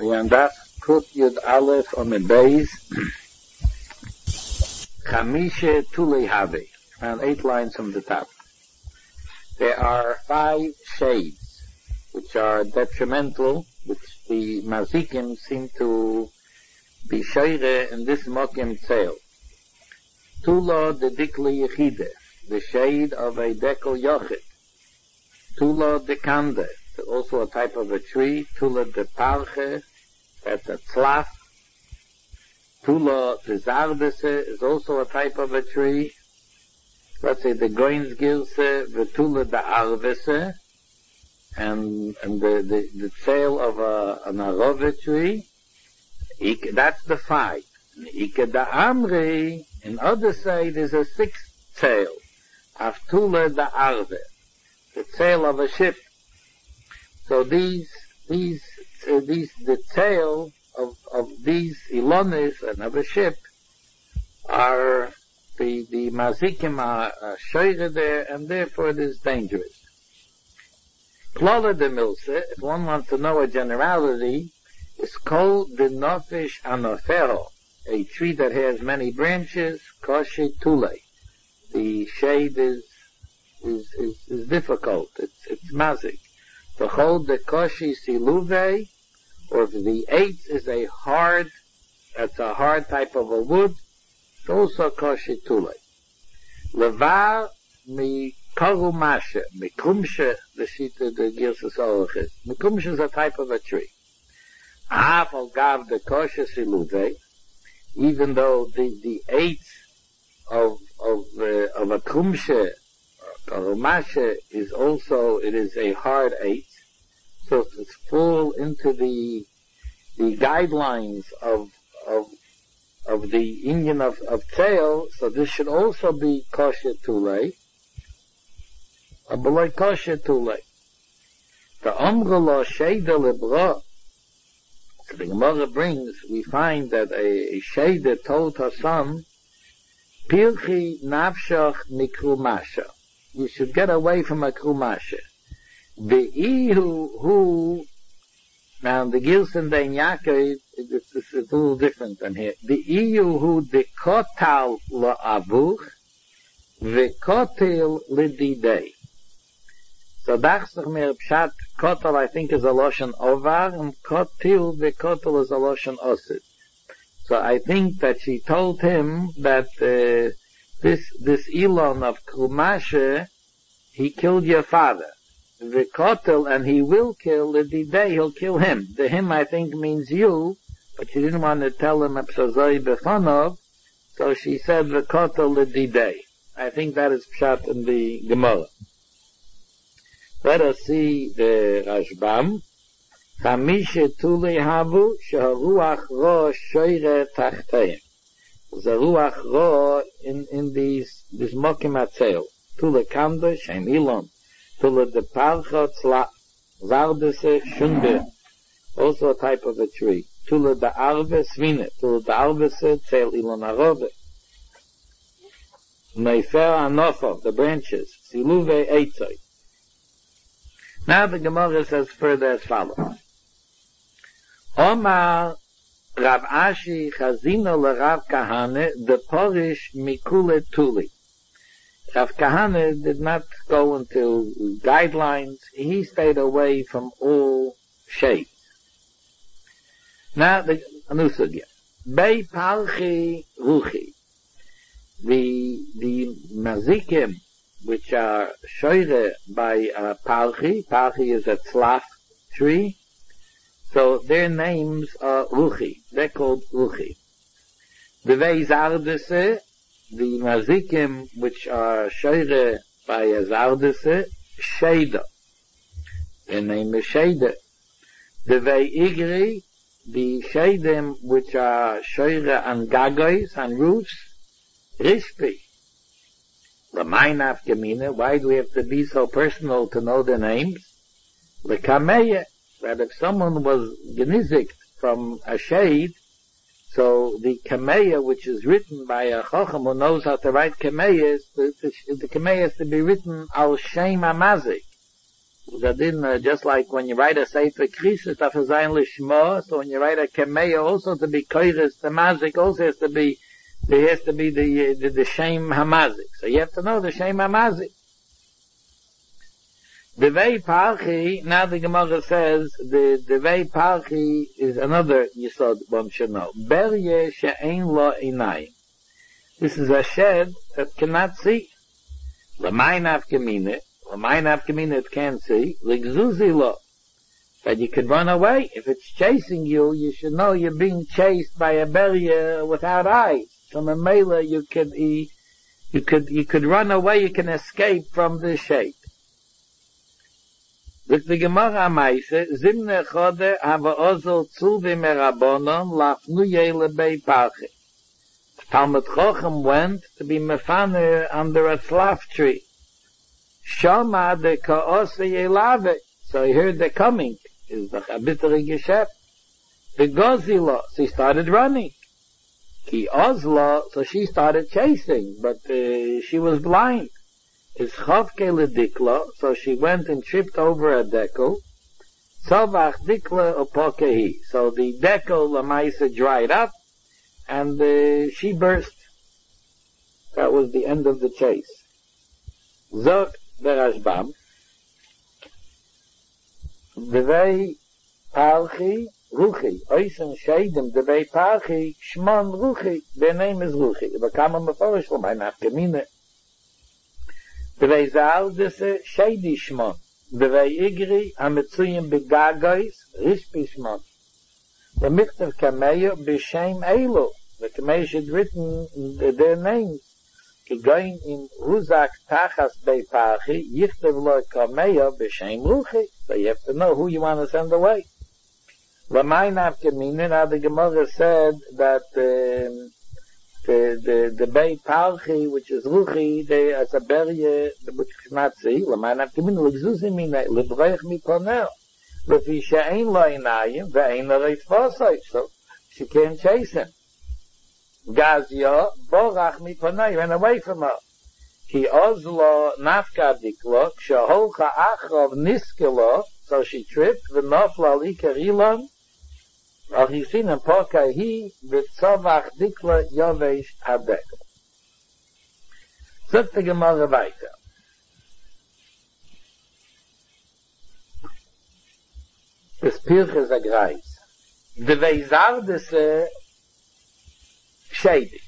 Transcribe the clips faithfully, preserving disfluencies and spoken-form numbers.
and that put Yud Aleph on the base. Chamishe Tulei Have, and eight lines from the top. There are five shades which are detrimental, which the Mazikim seem to be shoire in this Mokim Tzeil. Tula de Dikli Yechide, the shade of a Dekel Yochid. Tula de Kande, also a type of a tree. Tula de Parche, that's a tlaf. Tula de Zardese is also a type of a tree. Let's say the Goins Gilse, the Tula de Arvese, and, and the, the, the tail of a, an Arove tree. Ik, that's the five. Ike da Amri, in other side, is a sixth tail. Aftula da Arve, the tail of a ship. So these, these, uh, these, the tail of, of these Ilonis and of a ship are, the, the Mazikim are, are shoire there, and therefore it is dangerous. Klola de Milse, if one wants to know a generality, is called the Nofish Anofero, a tree that has many branches, Koshi Tule. The shade is, is, is, is difficult, it's, it's mazik. To hold the Koshi Siluve, or if the eighth is a hard, that's a hard type of a wood, it's also Koshi Tule. Levar mi Karumashe, Mikumshe, the sheet of the Girsa Solochis. Mikumshe is a type of a tree. Aval gav the Koshi Siluve, even though the, the eighth of, of, uh, of a Kumshe, Karumashe, is also, it is a hard eighth, so it's full into the, the guidelines of, of, of the Indian of, of tail, so this should also be Kosher Tule, a below Kosher Tule. The Omgalo Sheda Lebra, so the Gemara brings, we find that a, a Sheda told her son, Pilchi Nafshach Mikrumasha. You should get away from a Krumasha. The Ihu who, now the Gilson Den Yaakov, it's, it's a little different than here. The Ihu who the Kotal La Avuch, the Kotil Lididei. So dachsach mir pshat, Kotal I think is a Loshan Ovar, and Kotil, the Kotil is a Loshan Osid. So I think that she told him that uh, this this Elon of Krumashe, he killed your father. The Kotel, and he will kill, the day he'll kill him. The him I think means you, but she didn't want to tell him Epsazoi Befanov, so she said the Kotel the day. I think that is pshat in the Gemara. Let us see the Rashbam. Chamishe Tuli Havu, Sheharuach Ro Shoire Tachteim. The Ruach Ro in, in these, this Mokim Atzel. Tule Kanda, Shem Ilon. Tule de Parcha, Tzla, Zardese, Shunde. Also a type of a tree. Tule de Arve, Svine. Tule de Arvese, Tzel Ilon Arove. Neifer Anofa, the branches. Siluve Eitzoi. Now the Gemara says further as follows. Omar Rav Ashi Chazino le Rav Kahane the Porish Mikule Tuli. Rav Kahane did not go into guidelines. He stayed away from all shades. Now the Anusagya. Bei Palchi Ruchi. The the Mazikim which are shoire by uh, Palchi. Palchi is a tlaf tree. So their names are Ruchi. They're called Ruchi. The Veizardese, the Mazikim, which are shoire by a Zardese, Sheda. Their name is Sheda. The Veigri, the Shedim, which are shoire and Gagois and roofs, Rishpi. L'maynaf Gemina, why do we have to be so personal to know their names? L'kameya, that if someone was genizik from a shade, so the kameya, which is written by a chacham who knows how to write kameya, the, the, the kameya is to be written al shem amazik. That didn't, uh, just like when you write a Sefer Krisis, that is ein Lishma, so when you write a Kameya, also to be Koiris, the Mazik also has to be, there has to be the, the, the Shem Hamazik. So you have to know the Shem Hamazik. The Vei Parchi, now the Gemara says, the, the Vei Parchi is another Yisod one should know. Berye she'ein lo inayim. This is a shed that cannot see. L'mayin avkemine, l'mayin avkemine it can't see. L'gzuzi lo. That you could run away. If it's chasing you, you should know you're being chased by a berye without eyes. From a mela you could, you could, you could run away, you can escape from this shape. With the Gemara Maise, Zimne Chode hava ozel zu v'merabonon lafnu yele bei parche. Talmud Chochem went to be mefane under a slav tree. Shoma de ka'ose yelave. So he heard they're coming. Is the chabitere geschäft. The gozilo. So he started running. Ki ozlo. So she started chasing. But uh, she was blind. Is chavke ledikla, so she went and tripped over a dekel. Tzavach dikla opokehi. So the dekel lamaisa dried up, and uh, she burst. That was the end of the chase. Zok berashbam. Devei parchi ruchi. Oisen sheidim devei parchi shmon ruchi. Their name is ruchi. Bekam meforish l'may nafkamine. Devei zaldese sheidi shmon. Devei igri ametzuyim begagois rishpi shmon. The Michtav Kameya b'shem elu. The Kameya had written their names. Kigoin in Huzak Tachas Bei Parchi, Yichtav lo Kameya b'shem Ruchi. So you have to know who you want to send away. Lamay Navkamina, now the Gemara said that um, the the the Bei Parchi, which is Ruchi, they as a berye which you cannot see. Lamay Navkamina l'gzuzi mina l'breich miponel. Lefi she'ein lo inayim ve'ein lo reitfosai. So she can't chase him. Gazia borach miponai, ran away from her. Ki ozlo nafka diklo kshaholcha achrov niskelo. So she tripped v'nofla likarilon. Al hisin poka hi v'tzavach dikla yovesh hadekel. Zot the Gemara weiter. Das Pirche ist ein Greis. De Weizardese Shady.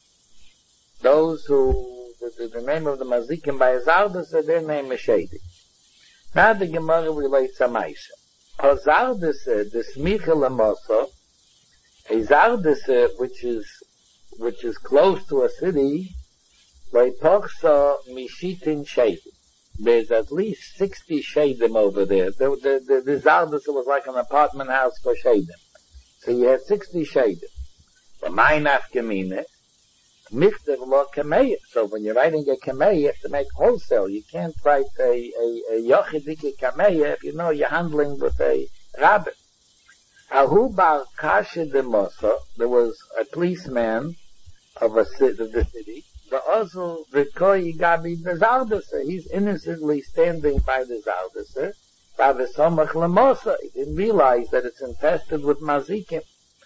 Those who, the, the name of the Mazikim by Zardese, their name is Shady. Now the Gemara relates a Maisha. Hazardese, the Smicha Lamoso, a Zardese, which is, which is close to a city, Leipochsa Mishitin Shady. There's at least sixty shadim over there. The, the, the, the Zardus was like an apartment house for shadim. So you had sixty shadim. The Mainaf Kamine, Michtav lo Kameya. So when you're writing a Kameya, you have to make wholesale. You can't write a, a, a Yochidike Kameya if you know you're handling with a rabbit. Ahu bar Kasha de Mosa, there was a policeman of a city, of the city. The Ozel, the Koi Gabi, the Zaldese. He's innocently standing by the Zaldese. By the Somach Lamosa. He didn't realize that it's infested with Mazikim.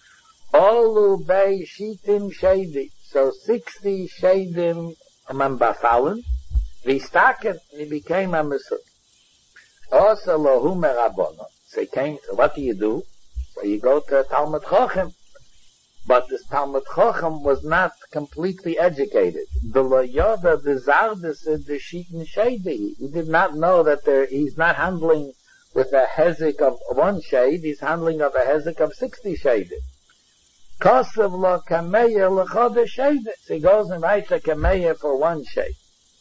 Olu Bei Shitim Shady. So sixty Shadim among Bafalin. Vistaken, he became a Mesut. Also Lohu Merabono. So he came, so what do you do? So you go to Talmud Chochem. But this Talmud Chochem was not completely educated. The Loyoda, the Zardes, the Shitin Shady. He did not know that there, he's not handling with a hezek of one shade, he's handling of a hezek of sixty shades. Kosev lo kameya l'chode shade. So he goes and writes a kameya for one shade.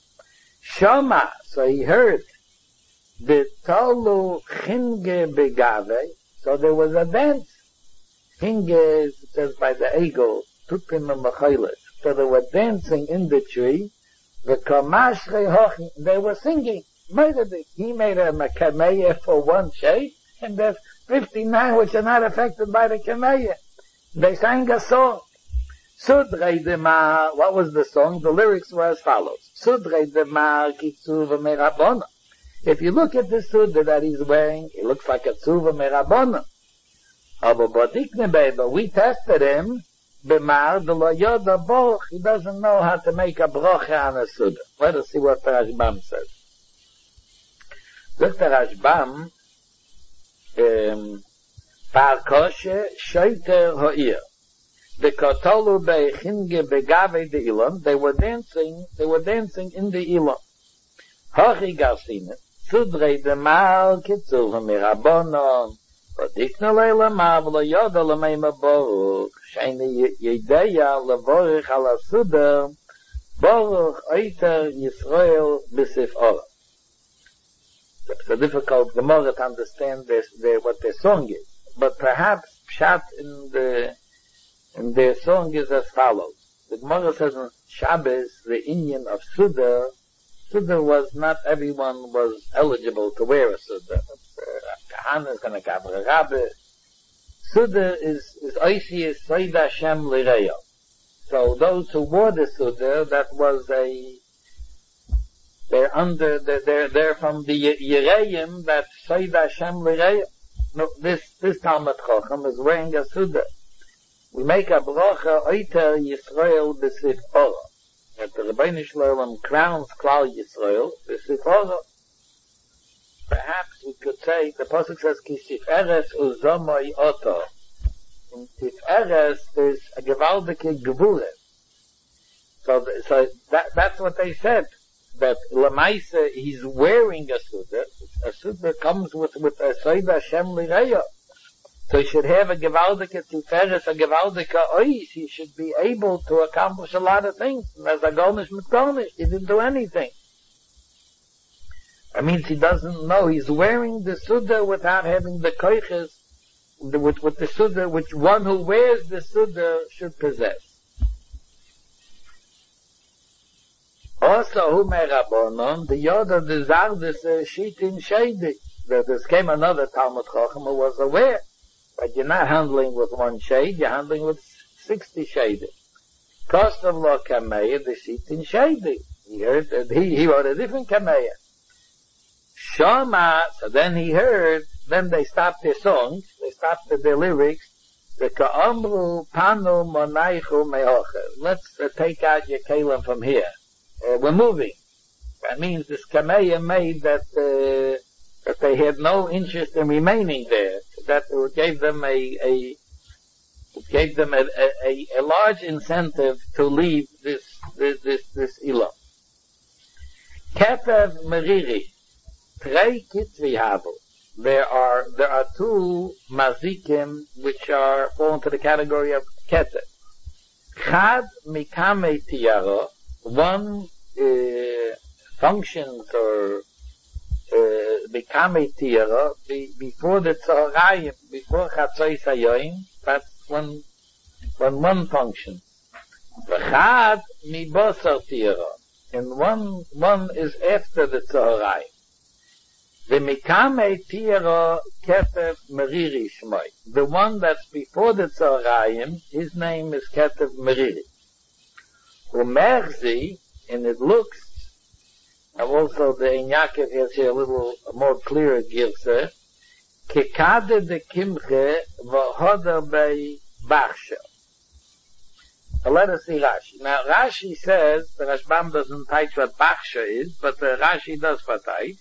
Shoma, so he heard, the tolu chinge begave, so there was a dance. Hinge, it says by the eagle, Tutim and Mechilas. So they were dancing in the tree. The Kamashre Hochi, they were singing. He made a kameya for one shade, and there's fifty-nine which are not affected by the kameya. They sang a song. Sudrei de Mar, what was the song? The lyrics were as follows. Sudrei de Mar kitzu v'merabona. If you look at the Suda that he's wearing, it looks like a Tzuva Merabona. But we tested him, B'mar de lo yoda boch, he doesn't know how to make a brocha on a Suda. Let us see what the Rashbam says. Look, the Rashbam, um, Par koshe shoiter ha'ir. The kotolu be'chinge begave de ilam, they were dancing, they were dancing in the ilam. Hochi garsine, sudrei de mal kitzur ha'mirabonon, vodikna leila ma v'lo yoda l'meima boruch, sheini yedeya levorich ala suda, boruch oiter Yisrael b'sif ora. It's a difficult Gemara to understand this, the, what their song is. But perhaps Pshat in the in their song is as follows. The Gemara says in Shabbos, the Inyan of Suda, Suda was not everyone was eligible to wear a Suda. Kahana is going to cover a Rabbi. Suda is is Oishi is Soid Hashem Lireyo. So those who wore the Suda, that was a they're under they're they're, they're from the Yereim that Soid Hashem Lireyo. No, this, this Talmud Chochem is wearing a Suda. We make a bracha, Oiter Yisrael b'sif ora. That the Rebbeinu Shalom crowns Klal Yisrael b'sif ora. Perhaps we could say, the Pasuk says, Ki Tiferes uzomoy oto. In Tiferes, there's a gewaldike Gevure. So, so that, that's what they said. That Lamaisa, he's wearing a Suda. A Suda comes with, with a Soid Hashem Lireya. So he should have a Gewaldike Tiferes, a Gewaldike Ois. He should be able to accomplish a lot of things. And as a Golnish Mitgolnish, he didn't do anything. That means he doesn't know. He's wearing the Suda without having the Koiches, with, with the Suda, which one who wears the Suda should possess. Also, who merabonon, the Yoda desired this Shitin Shady. There came another Talmud Chochem who was aware. But you're not handling with one shade, you're handling with sixty shades. Cost of law Kameya, the Shitin Shady. He heard that he, he wrote a different Kameya. Shama, so then he heard, then they stopped their songs, they stopped their lyrics, the Ka'amru Panu Monaichu Meocher. Let's uh, take out your Kalim from here. Uh, we're moving. That means this Kameya made that, uh, that they had no interest in remaining there. That gave them a, a it gave them a, a, a large incentive to leave this, this, this, this Ilah. Ketev Meriri. Trei Kitvi Havel. There are, there are two Mazikim which are, fall into the category of Ketev. Chad Mikame Tiara. One uh, functions or Mikame Tiara before the Tzorayim, before Chatzoi Sayoim. That's when when one functions. V'chad Mibosar Tiara, and one one is after the Tzorayim. The Mikame Tiara Ketev Meriri Shmoi. The one that's before the Tzorayim, his name is Ketev Meriri. Umerzi, and it looks, and also the Ein Yaakov has here a little more clearer girsa, Kekade de Kimche v'hoda bei Barsha. So let us see Rashi. Now Rashi says, the Rashbam doesn't teach what Barsha is, but the Rashi does teach.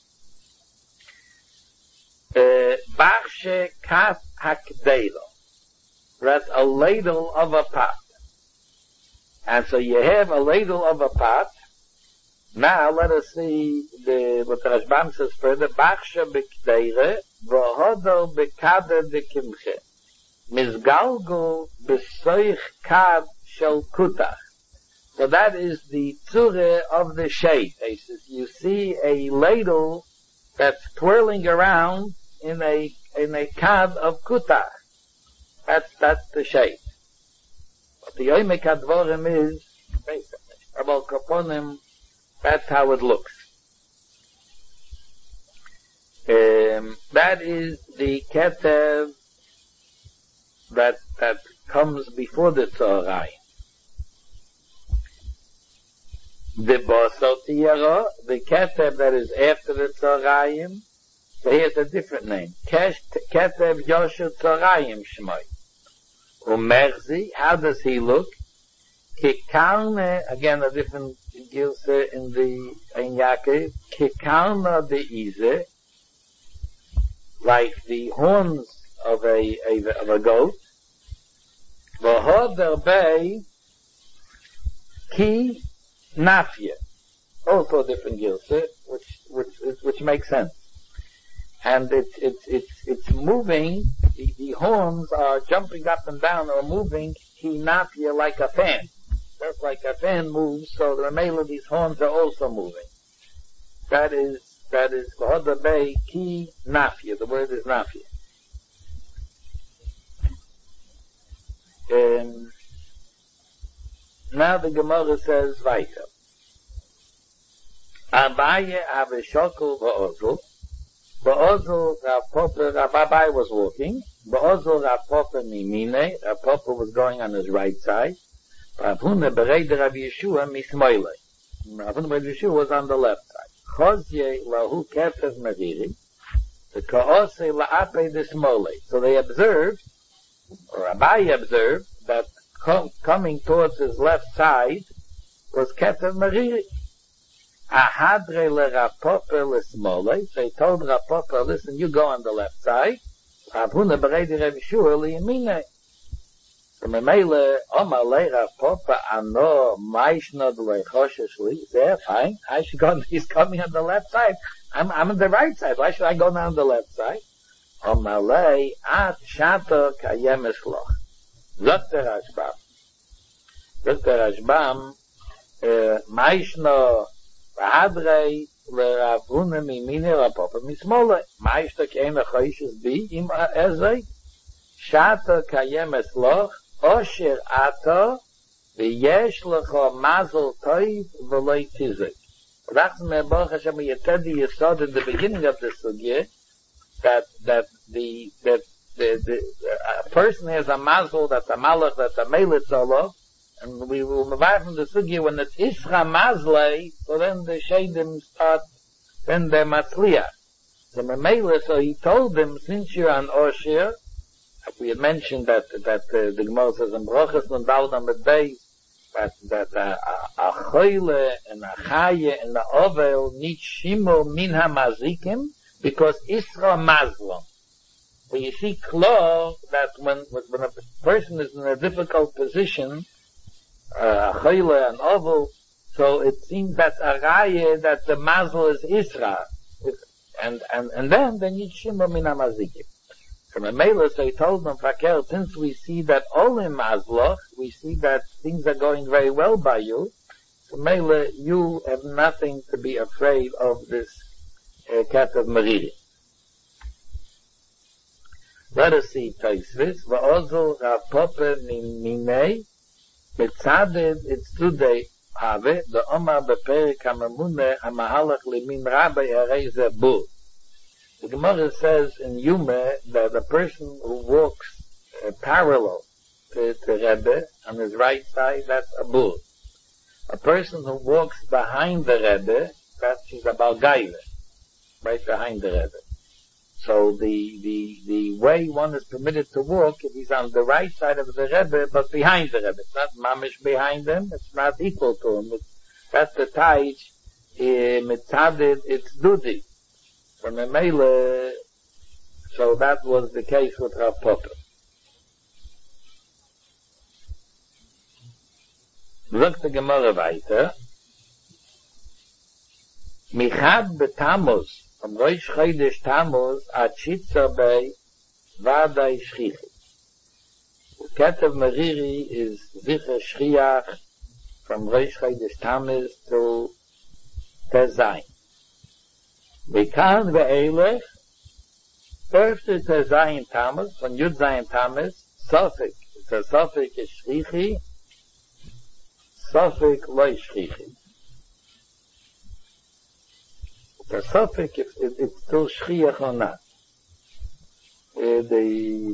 Uh, Barsha kat hakdeilo. That's a ladle of a pot. And so you have a ladle of a pot. Now let us see the, what the Rashbam says further. Barsha b'kdeire, v'hodo b'kader de kimche. Mizgalgu b'soich kad shel kutach. So that is the tzure of the shade. You see a ladle that's twirling around in a, in a kad of kutach. That's, that's the shade. But the Yomek HaDvorim is, about Kaponim, that's how it looks. Um, that is the Ketev that, that comes before the Tzorayim. the Bosel Tiyara, the Keteb that is after the Tzorayim, so he has a different name. Keteb Yosher Tzorayim Shmoi. Umerzi, how does he look? Kikarne, again a different gilse in the in Yaakov, Kikarne de Ize, like the horns of a, a of a goat. V'hoder bei ki nafye, also a different gilse, which which which makes sense. And it's it's it's it's moving. The, the horns are jumping up and down or moving. Ki nafye, like a fan. Just like a fan moves, so the remainder of these horns are also moving. That is that is v'hoder bei ki nafye. The word is nafye. Um, now the Gemara says weiter. Abaye ave shokol v'ozel. V'ozel Rav Papa, Rav Abaye was walking. V'ozel Rav Papa mimine. Rav Papa was going on his right side. Rav Huna bereid Rav Yeshua mismoile. Rav Huna bereid Yeshua was on the left side. Chozye lahu ketev meriri. The kaose la'ape desmole. So they observed, or Abaye observed, that com- coming towards his left side was ketev meriri. Ahadre le Rav Papa lesmole. So he told Rav Papa, listen, you go on the left side. Rav Huna bereid Rav Yeshua liyamine. So Memele, Omar le Rav Papa ano maishnod le choshesh li. There, fine. I should go. He's coming on the left side. I'm I'm on the right side. Why should I go down the left side? Omar le at shato kayem eshloch. Doktor Rashbam. Doktor Rashbam. Maishno v'hadrei le Rav Huna mimine Rav Papa mismole. Maishno keina choshesh bi im ezei. Shato kayem eshloch. Osher ato v'yesh lecha mazel toiv v'loi tizik. That's me Baruch Hashem Yetedi Yesod in the beginning of the sugya that that the that the, the uh, a person has a mazel, that's a malach, that's a melech Allah, and we will move on from the sugya when it's isra mazlei, so then the shadim start, then they're matzliach. So Memele, so he told them, since you're an Osher, we had mentioned that that uh, the Gemara says in Brachos and Daud with Beis that that uh, a choyle and a chaye and a ovel nit shimo min hamazikim because Isra mazlom. When you see klar that when when a person is in a difficult position, uh, a choyle and ovel, so it seems that a chaye that the mazl is Isra, and and and then the nit shimo min hamazikim. From a mailer, so he told them, Fakir, since we see that all in Mazloch, we see that things are going very well by you, so mailer, you have nothing to be afraid of this uh, cat of Meriri. Let us see Taisvis. Va'ozel Rav Papa minei, mitzaded, it's today, have, the Omar beperik hamamune, hamahalach limin rabbi arei zebur. The Gemara says in Yume that a person who walks uh, parallel to, to Rebbe on his right side, that's a bull. A person who walks behind the Rebbe, that's a balgaive, right behind the Rebbe. So the, the, the way one is permitted to walk, if he's on the right side of the Rebbe, but behind the Rebbe. It's not mamish behind him, it's not equal to him. It's, that's the taich, uh, mitzadid, it's dudi. From a mele, so that was the case with Rav Papa. Look the Gemara weiter. Michad beTammuz, from Rosh Chodesh Tammuz, at Shitza bei Vadai Shchichi. The Ketev Meriri is Zicher Shchiach from Rosh Chodesh Tammuz to Tezayin. Bekan ve'elech, first it's a Zayin Tammuz, from Yud Zayin Tammuz, Sofik, it's a Sofik is Shchichi, Sofik loy Shchichi. It's a Sofik if it, it's still Shchiach or not. Uh, the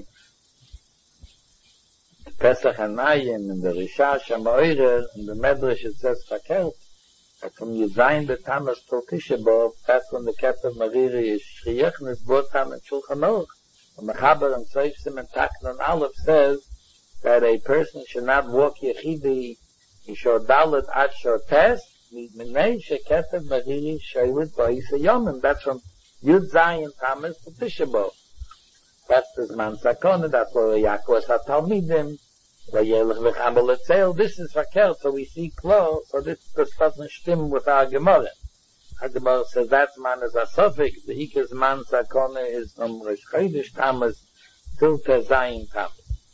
Pesach Hanayim and the Rishash HaMoirer and the Medrash it says Fakert, that from Yudzayin B'Tamas till Tisha B'Av, that's when the Keter Mariri is Shriach, and it's brought down in Shulchan Aruch. And Mechaber and Seif Siman Takna and Aleph says that a person should not walk Yechidi Yishor Dalet Ad Shor Tes, Minei Sheketer Mariri Shoylit Ba'isa Yomim. That's from Yudzayin Tamas till Tisha B'Av. That's the Zman Sakona, that's where Yaakov HaTalmidim, this is verkehrt, so we see close, so this, this doesn't stim with our Gemara. Our Gemara says that man is a suffix, the Ikes man Sakona is from Rosh Chodesh Tammuz till Tezayin Tammuz.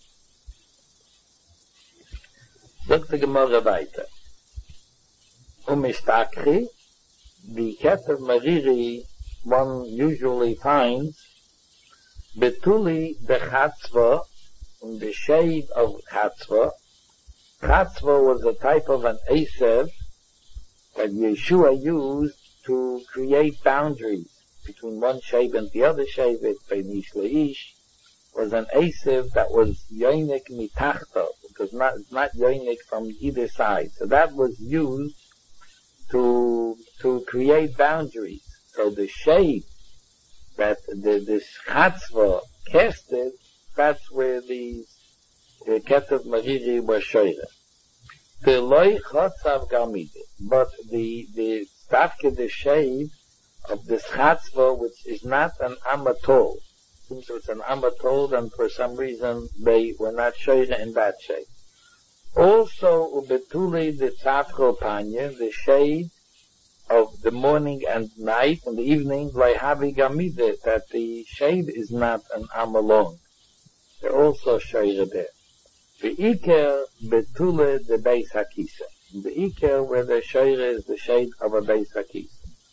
Sagt die Gemara weiter. Umishtakri, the Keter Mariri, one usually finds, Betuli de Chatzva, in the shade of Chatzva. Chatzva was a type of an Esev that Yeshua used to create boundaries between one shade and the other shade. Beinish Leish was an Esev that was Yoinik Mitachto, because not, it's not Yoinik from either side. So that was used to, to create boundaries. So the shade that the, this Chatzva casted, that's where the, the Keter Mariri was shoyre. The loy chotzav gamide, but the, the stavke, the shade of this Chatzva, which is not an amatol. Since it's an amatol, and for some reason they were not shoyre in that shade. Also, ubetuli the tzavcho panya, the shade of the morning and night and the evening, leihavi gamide, that the shade is not an amalon. They're also shoyre there. The Iker betule the Beis Hakisa. The Iker where the shoyre is the shade of a Beis Hakisa.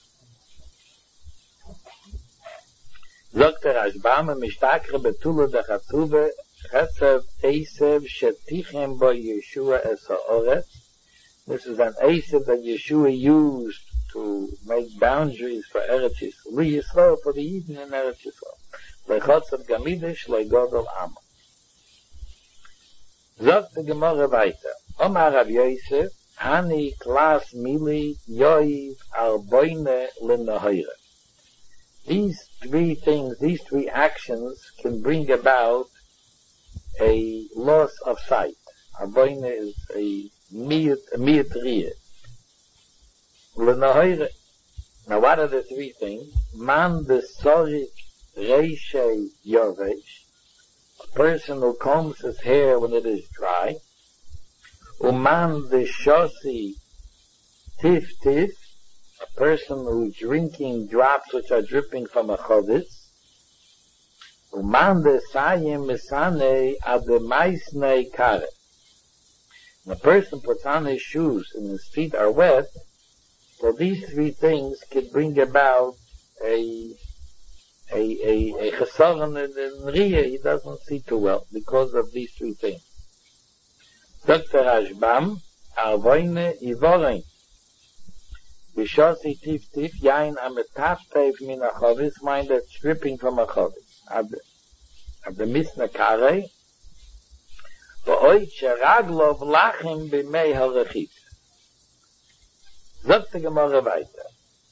Doktor Ashbam mishtakre betule de Chatzuve Chetzev Esev shetichem bo Yeshua es ha'oretz. This is an Esev that Yeshua used to make boundaries for Eretz Yisrael, Yisrael for the Eden in Eretz Yisrael. Lechotzav gamidish legodol Amo. Sagt die Gemara weiter. Omar Rav Yosef, Hani klas mili yoiv arboine lenahoire. These three things, these three actions can bring about a loss of sight. Arboine is a mietrie. Lenahoire. Now what are the three things? Man the sorik reishe yovesh. A person who combs his hair when it is dry. Uman the shosi tif tif, a person who's drinking drops which are dripping from a chodis. Uman the sayim misane ad the maisnei kare. When a person puts on his shoes and his feet are wet, so these three things can bring about a a a a chesaron in Riyah. He doesn't see too well because of these three things. Doctor Ashbam, Arvoine Ivorein. Bishosi tif tif, yain ametaf teif min achovis, mind that's dripping from a chovis. Ad the misna kare, v'oit sheraglov lachim b'mei harechit. Sagt die Gemara weiter.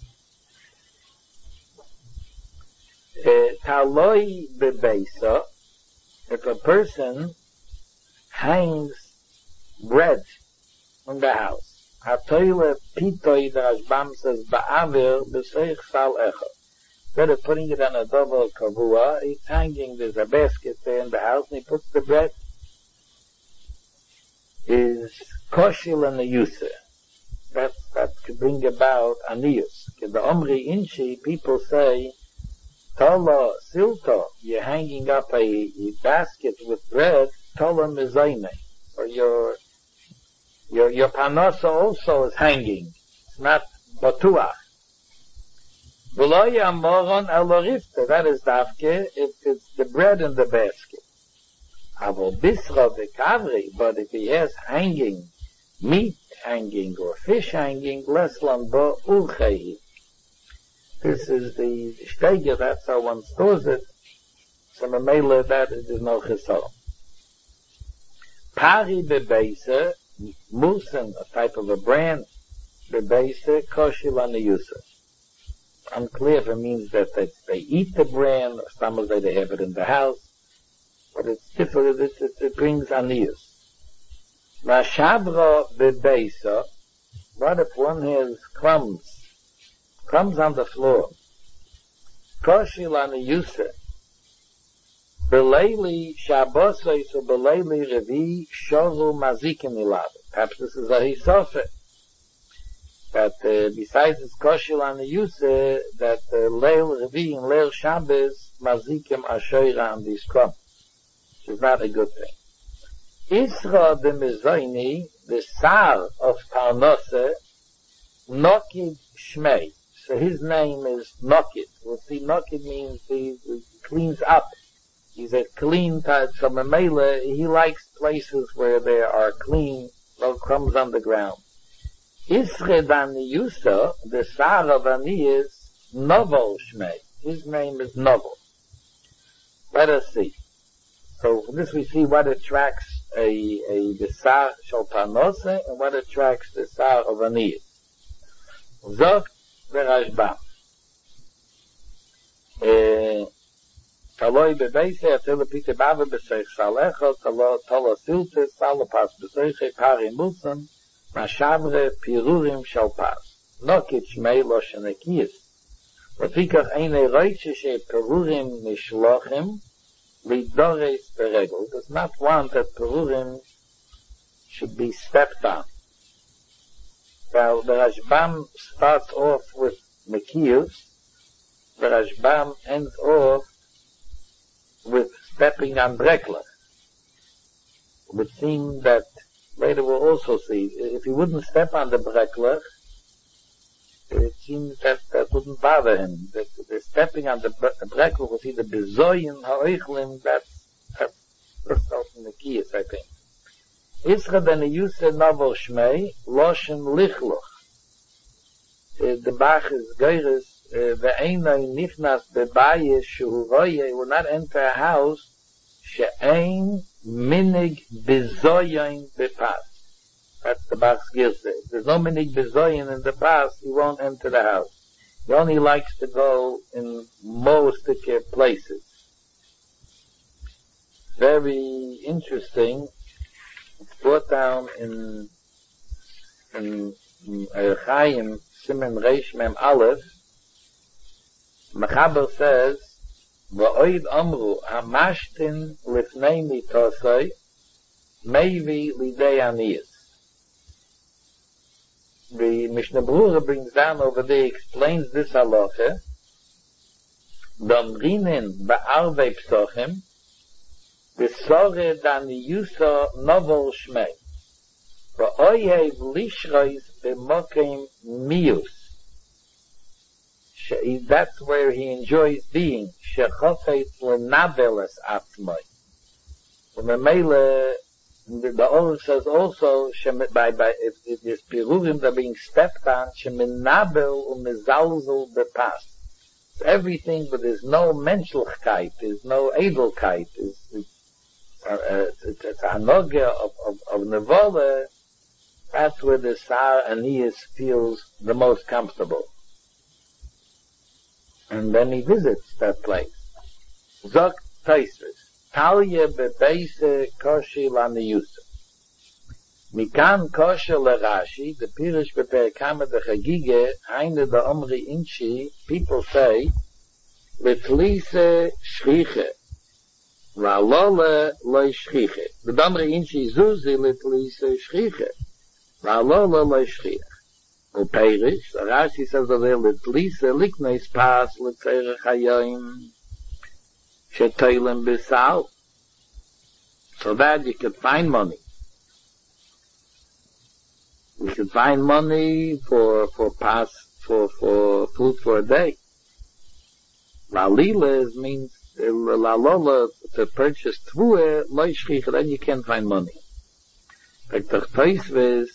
Taloi bebeisa, if a person hangs bread in the house, hatoile pitoi, the Rashbam says, ba'avir b'seich sal echad. Instead of putting it on a double kavua, he's hanging, there's a basket there in the house, and he puts the bread. Is koshil and the yuser. That, that could bring about aniyus. In the Omri Inchi, people say, Tola silto, you're hanging up a, a basket with bread, Tola mizayne. Or your, your, your panosa also is hanging. It's not batuach. V'lo yamoron elorifte, that is dafke, if it's the bread in the basket. Avo bisra v'kavri, but if he has hanging, meat hanging or fish hanging, less lambo ulchehi. This is the steiger, that's how one stores it. So memele that it is no chesor. Pari bebeise, musen, a type of a brand, bebeise koshi laniyusa. Unclear if it means that they, they eat the bran, or some of they have it in the house, but it's different, it, it, it brings aniyus. Vashabra bebeisa, what if one has crumbs, crumbs on the floor? Koshi laniyusa, Beleili Shabbosai, so Beleili Revi Shovu Mazikim Ilav. Perhaps this is a Hisofe. That uh, besides its Koshil and the Yuse, that uh, Leil Revi and Leil Shabbos Mazikim Ashoira on these crumbs. Which is not a good thing. Isra de Mezoini, the Sar of Parnose, Nokid Shmei. So his name is Nokid. We'll see Nokid means he, he cleans up. He's a clean type, so Mamela, he likes places where there are clean, no crumbs on the ground. Isred Aniyusa, the Sar of Ani is Novel Shmei. His name is Novel. Let us see. So from this we see what attracts a, a the Sar Shalpanose and what attracts the Sar of Ani. Zok Verashbam. Uh, Taloi bebeise, atele pite bave beseich salecho, talo tolo silte, salo pas beseich pari mulsan, mashavre pirurim shalpas. Nokit shmei lo shenekiyis. Lefikach eine roiche she pirurim mishlochim, lidores beregel. Does not want that pirurim should be stepped on. Well, the Rashbam starts off with Mekiyus, the Rashbam ends off with stepping on Brekler. It would seem that later we'll also see, if he wouldn't step on the Brekler, it seems that that wouldn't bother him. That the stepping on the Brekler will see the Bezoyin Ha'oichlim, that's, that's herself in the Kiyas, I think. Isra ben Yuseh Novel Shmei, Loshen Lichloch. The Bach is Geiris, the Einay Nifnas Bebaye Shehu Roye will not enter a house She'ein Minig Bezoyin Bepas. That's the Bach's Girse. If there's no Minig Bezoyin in the Pas, he won't enter the house. He only likes to go in most places. Very interesting. It's brought down in in Chaim Simen Reish Mem Aleph. Mechaber says, "Va'oid amru hamashtin lifnei mitosai meivi lidei aniyas." The Mishnah Berurah brings down over there, explains this halacha. Domrinin ba'arvei psochim v'sore daniyusa novel shmei va'oyev lishrois b'mokim mius. That's where he enjoys being. Shechofet lenaveles atzmai. When the Mele, the Oral says also, by, by, if, if there's pirurim that are being stepped on, shemenabel umezalzel bepas. Everything, but there's no menschlichkeit, there's no edelkeit, it's, it's, uh, it's, it's a hanoga of, of, of nevole. That's where the Sar Aniyas feels the most comfortable. And then he visits that place. Zok Taisvis. Talye bebeise koshi laniyusa. Mikan kosher lerashi, the pirish beperkama de chagige, heine de omri inchi, people say, letlise shriche, ralole loy shriche. The omri inchi zuzi letlise shriche, ralole loy shriche. Uperish, Rashi says that they'll at least a likneis pass, let's say, Rechayoim, Shetoilim Bisal. So that you could find money. You could find money for, for pass, for, for food for a day. Lalila means, Lalola, to purchase Tvue, Loishchich, then you can't find money. Like the Toisves,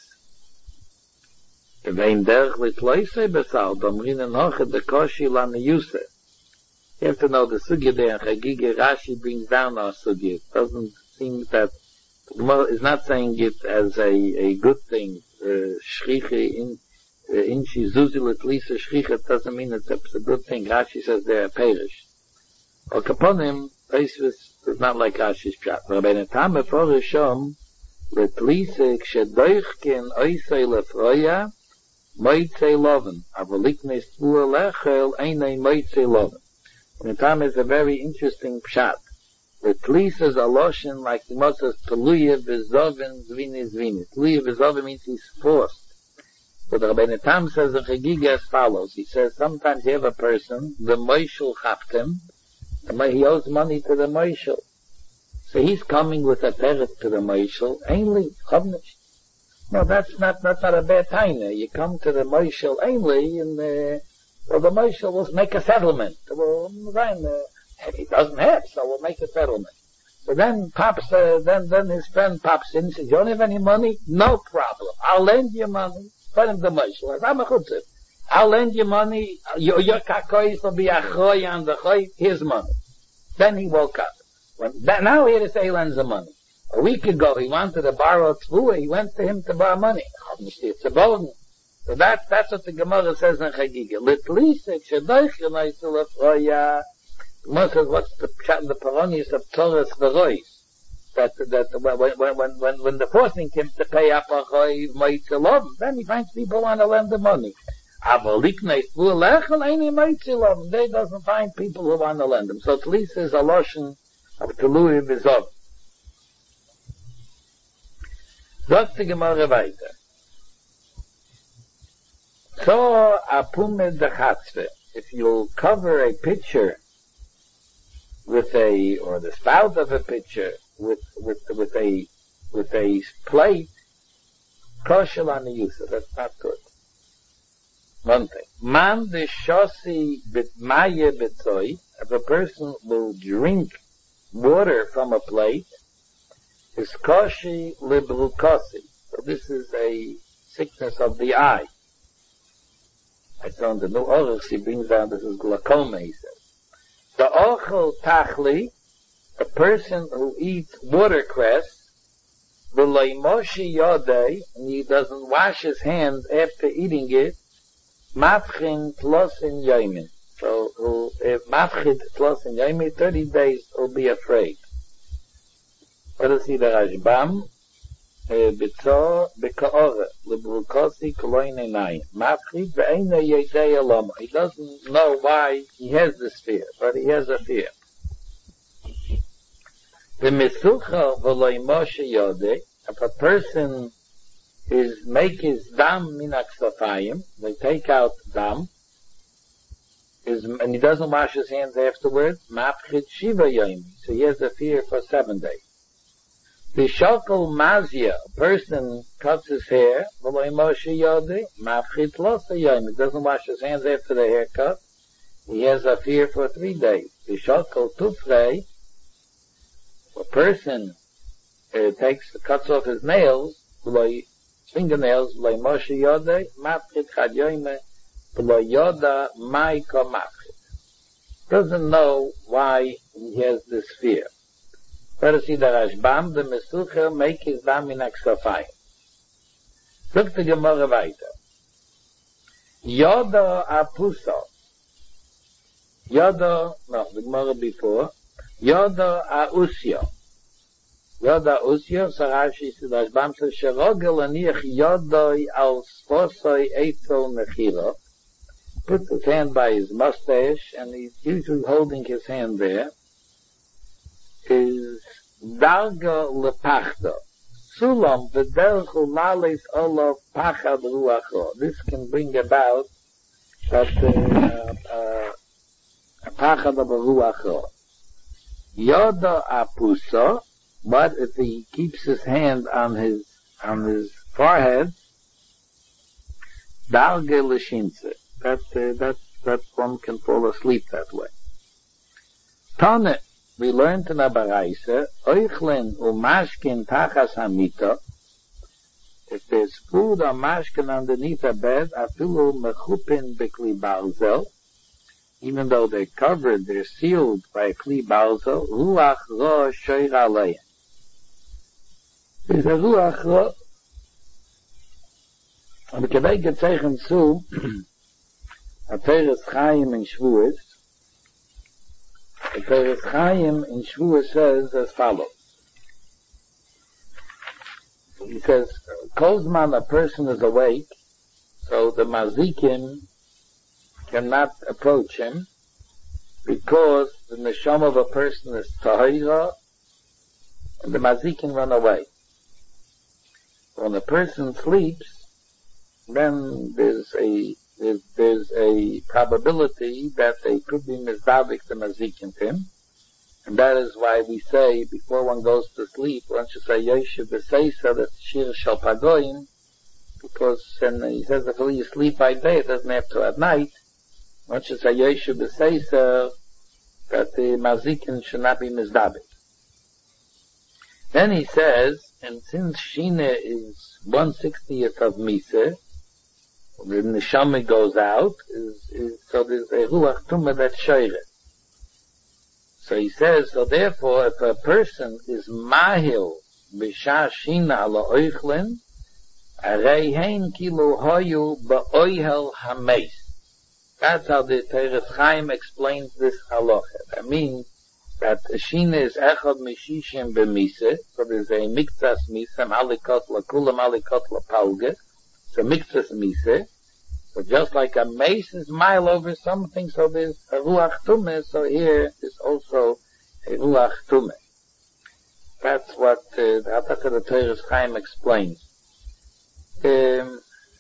Vein derch litloise besal, domrinen hoche de koshi laniyuse. You have to know the sugya there, Chagige Rashi brings down our sugya. It doesn't seem that, is not saying it as a, a good thing, uh, shriche in, inchi zuzil at lisa shchichet doesn't mean it's a, it's a good thing. Rashi says they're perished. Or kaponim, Tosfos is not like Rashi's pshat. Rabbeinu Tam before Shom, let lisa kshedoichkin oisei lefroya, moitzei loven. Avoliknes tvua lechel, einei moitzei loven. And Tam is a very interesting pshat. The tlis is a lotion like the Moses Peluya V'Zovin Zvini Zvini. Peluya V'Zovin means he's forced. So the Rabbeinu Tam says the Chagiga as follows. He says sometimes you have a person, the Moishel Chaptem, he owes money to the Moishel. So he's coming with a peret to the Moishel, ainly, chavnish. No, that's not, that's not a bad time. You come to the Moishel ainly, and uh, well, the Moishel will make a settlement. Well, then, uh, if he doesn't have, so we'll make a settlement. So then pops, uh, then, then his friend pops in and says, you don't have any money? No problem. I'll lend you money. Tell him the Moshel. I'm a chutzit. I'll lend you money. Your, your kakois will be a choy on the choy. Here's money. Then he woke up. When, that, now here to say he lends the money. A week ago he wanted to borrow tzvua. He went to him to borrow money. It's a bonus. So that, that's what the Gemara says in Chagiga. Litlisik shedoich yonaisul afroya. Moses, what's the pshat, the paronius of Torah's Verois? That, that, when, when, when, when, when the forcing him to pay up a choy, moitzilov, then he finds people want to lend the money. Avoliknes vu lechel, any moitzilov, they doesn't find people who want to lend them. So Tlis is a lotion of Telui V'Zov. Sagt die Gemara weiter. So, apumed de chatzve, if you'll cover a picture with a, or the spout of a pitcher, with, with, with a, with a plate, kosher on the user. That's not good. One thing. Man de shosi bit maye betoy, if a person will drink water from a plate, is koshi librukosi. So this is a sickness of the eye. I found the new Oruch, he brings down, this is glaucoma, he says. The ochel tachli, a person who eats watercress, v'loi moshi yodei, and he doesn't wash his hands after eating it, mafchin tlosin yomin. So, if mafchin tlosin yomin, thirty days will be afraid. Let us see the Rashbam. Bitzor bekaore lebrukosi koloin enai mafchid ve'ena yedei alama. He doesn't know why he has this fear, but he has a fear. The misucha v'loi moshe yodei. If a person is make his dam minak safayim, they take out dam, is and he doesn't wash his hands afterwards. Mafchid shiva yomi. So he has a fear for seven days. The shokol mazia, a person cuts his hair, v'loi moshe yodei, mafchid losa yomi. He doesn't wash his hands after the haircut. He has a fear for three days. The shokol tufrei, a person uh, takes, cuts off his nails, v'loi fingernails, v'loi moshe yodei, mafchid chad yomi, v'loi yoda mai ko mafchid. Doesn't know why he has this fear. Let us see the Rashbam, the Mesucher, make his dam in Aksafayim. Look the Gemara weiter. Yoda apuso. Yoda, no, the Gemara before. Yoda ausyo. Yoda ausyo, so Rashi says, Rashbam says, Sherogel aniach yodoi al sposoi eitzel mechiro. Puts his hand by his mustache, and he's usually holding his hand there. Is darga lepachta. Sulam v'derchu malis olav pachad ruacho. This can bring about that uh, uh, a pachad of a ruacho. Yoda apusa, but if he keeps his hand on his on his forehead, darga l'shinse. That uh, that that one can fall asleep that way. Tane. We learned in a baraisa, oichlen u mashkin tachas hamita. If there's food or mashkin underneath a bed, afilu mechupin bekli barzel. Even though they're covered, they're sealed by a kli barzel. Ruach ro shoir alein. There's a ruach ro. Aber kedai gezeichen zu, a Teres Chaim in Shvuos, a Teres Chaim in Shvuos says as follows. He says, Kozman, a person is awake, so the mazikim cannot approach him, because the neshama of a person is tahira, and the mazikim run away. When a person sleeps, then there's a there's, there's a probability that they could be mizdavik the mazikim to him, and that is why we say before one goes to sleep, one should say Yeshiv B'Seisa, that's Shir Shal Pagoyim, because and he says that when you sleep by day, it doesn't have to at night. One should say Yeshiv B'Seisa, that the mazikim should not be mizdavik. Then he says, and since Shina is one sixtieth of Misa, the neshama goes out, is, is, so there's a ruach tumah that's shoyre. So he says, so therefore, if a person is mahil b'shah Shina ala oichlin, arei hein kilu hoyu ba'oihel hameis. That's how the Teres Chaim explains this halacha. That means that Shina is echad mishishim b'misa, so there's a mikzas misa, malikot lakula malikot lapalge, so mikzas misa, so just like a mace is mile over something, so there's a ruach tumeh, so here is also a ruach tumeh. That's what uh, the Ataka the Teres Chaim explains. Um,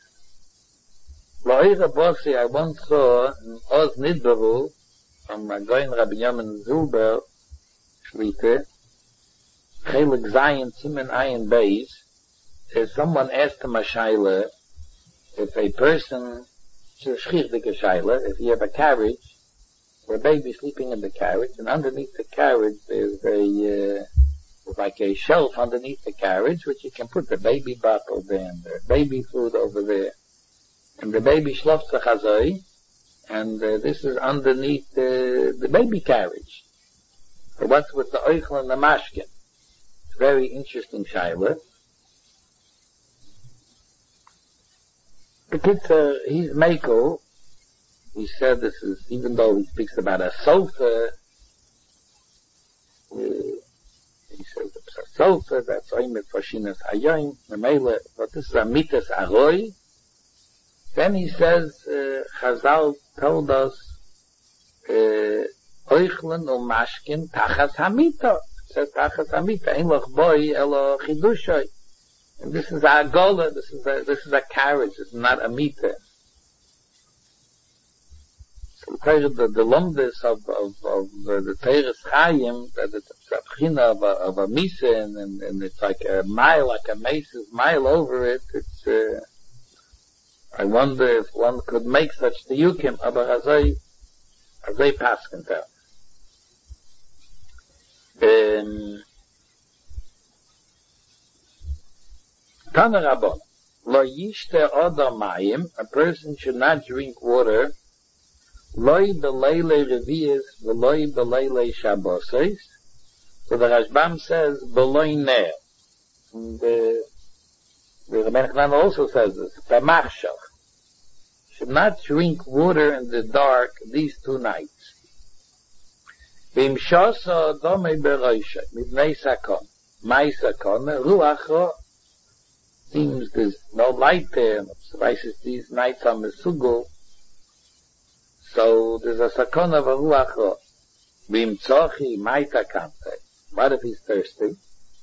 Lo'ira Bossi, I once saw in Oz Nidbaru, from Ragoyin Rabbi Yamin Zulber, Shlite, Chelik Zayin Simen Ayin Beis, is someone asked him a shaila, if a person, if you have a carriage, where a baby sleeping in the carriage, and underneath the carriage there's a, uh, like a shelf underneath the carriage, which you can put the baby bottle there, and the baby food over there, and the baby shlofs the chazoi, and uh, this is underneath uh, the baby carriage. So what's with the oichel and the mashkin? It's very interesting shaila. The kid, uh, he's Meiko. He said this is, even though he speaks about a sofa, uh, he says it's a sofa, that's oimet fashinas hayoim, memele, but this is a mitas aroi. Then he says, uh, Chazal told us, oichlen u mashkin tachas hamita. It says tachas hamita, ein loch boi elo chidushay. And this is a gola, this is a, this is a carriage, it's not a meter. So the, the lumdis of, of, of the, the Teres Chaim, that it's a bchina of a, of a misa, and, and, and it's like a mile, like a mace's mile over it, it's, uh, I wonder if one could make such tiyukim, aber azay, azay paskin tell. Um, Tana Rabban, lo yishte oda mayim, a person should not drink water, loi beleile reviyas, veloi beleile shabboses. So the Rashbam says, beloi ner. And the, the Rebbeinu Chanan also says this, b'machshach. Should not drink water in the dark these two nights. V'im shosa dome beroisha, mibnei sakon, mai sakon, ruach seems there's no light there, suffices these nights are mesugul, so there's a sakon of a ruach. V'im tzochi maita kante. What if he's thirsty?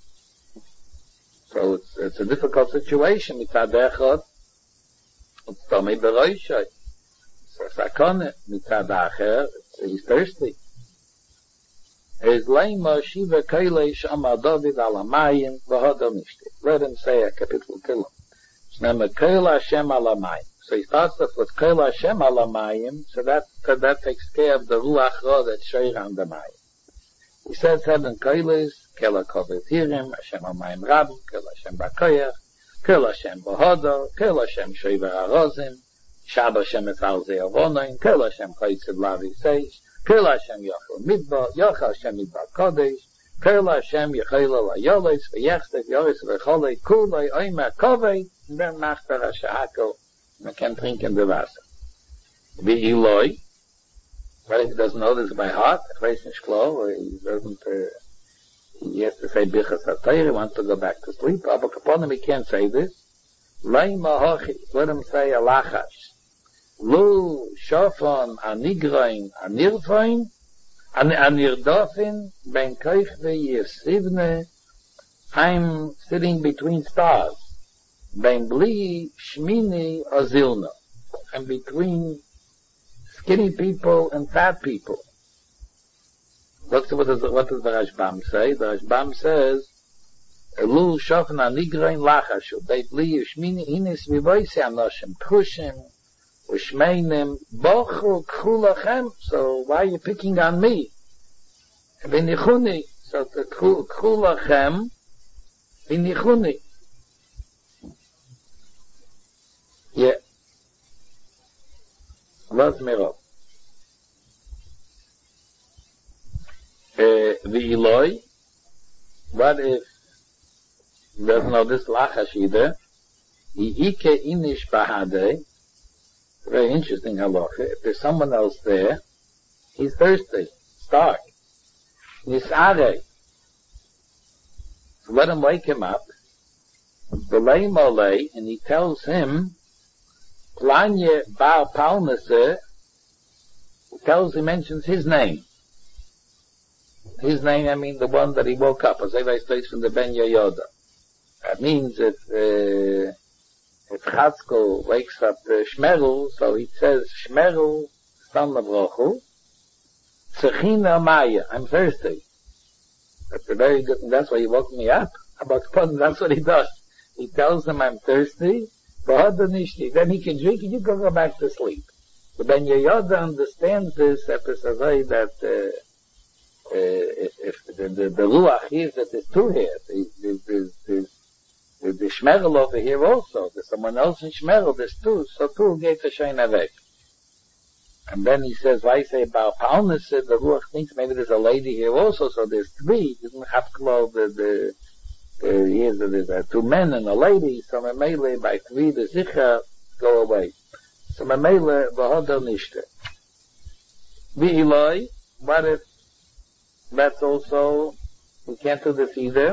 So it's, it's a difficult situation. Mitzad echad, it's tomei beroishay. So sakon, mitzad acher, he's thirsty. His leima shiva kaileish amar David alamayim v'hodo nishti. Let him say a capital kilum. Shneima kail Hashem alamayim. So he starts off with kail Hashem alamayim, so that, so that takes care of the ruach ra that's shoyr on the mayim. He says seven kailis, kail HaKovet Hirim, Hashem alamayim rabim, kail Hashem bakoyach, kail Hashem v'hodo, kail Hashem shoyver harozim, shab Hashem etzal ze'avonoin, kail Hashem chaytziv lavi seish, Kil Hashem Yochel Midbar, Yochel Hashem Midbar Kodesh, Perla Hashem Yechayla Layolis V'yechstek Yoris V'cholei Kulei Oimer Kovei, and then Machtar HaShahako, and I can drink in the Wasser. V'iloi, but if he doesn't know this by heart, if he's nicht klar, or he doesn't, uh, he has to say Bichas HaTayr, he wants to go back to sleep, but Kaponim, he can't say this. Lei Mahochi, let him say Alachash. Lu Shofon Anigrain Anirfain, Anirdofin Ben Koich Yesivne. I'm sitting between stars. Ben Bli Shmini Azilna. I'm between skinny people and fat people. Look, what does, what does the Rashbam say? The Rashbam says, Lu Shofan Anigrain Lachashu. They Bli Shmini Ines Vivoise Anoshim. Pushim. Ushmeinim bochu k'chulachem. So why are you picking on me? V'nichuni. So the k'chulachem v'nichuni. Yeah. What's mirov? V'iloi. What if he doesn't know this lachash either? Yi'ike inish bahadeh. Very interesting halacha. If there's someone else there, he's thirsty, stark. Nisare. So let him wake him up. Belay molay, and he tells him, Planye bar palmase, he tells, he mentions his name. His name, I mean the one that he woke up, as I states from the Ben Yehoyada. That means if, uh, if Chatzkel wakes up uh, Shmerel, so he says, Shmerel, son of Rochu, Tzechina Maya, I'm thirsty. That's a very good, and that's why he woke me up. About fun, that's what he does. He tells him, I'm thirsty, then he can drink and you can go back to sleep. The Ben Yehoyada understands this episode that uh, uh, if, if the, the, the Ruach is that there's two here, there's, there's, there's The, the Shmerel over here also. There's someone else in Shmerel. There's two. So two get a shayna weg. And then he says, why say about Paulness? The Ruach thinks maybe there's a lady here also. So there's three. He doesn't have to close the, the, the, here's the, there's uh, two men and a lady. So Mamele by three, the Zicha go away. So Mamele, Vahoda Nishte. V'iloi, what if that's also, we can't do this either.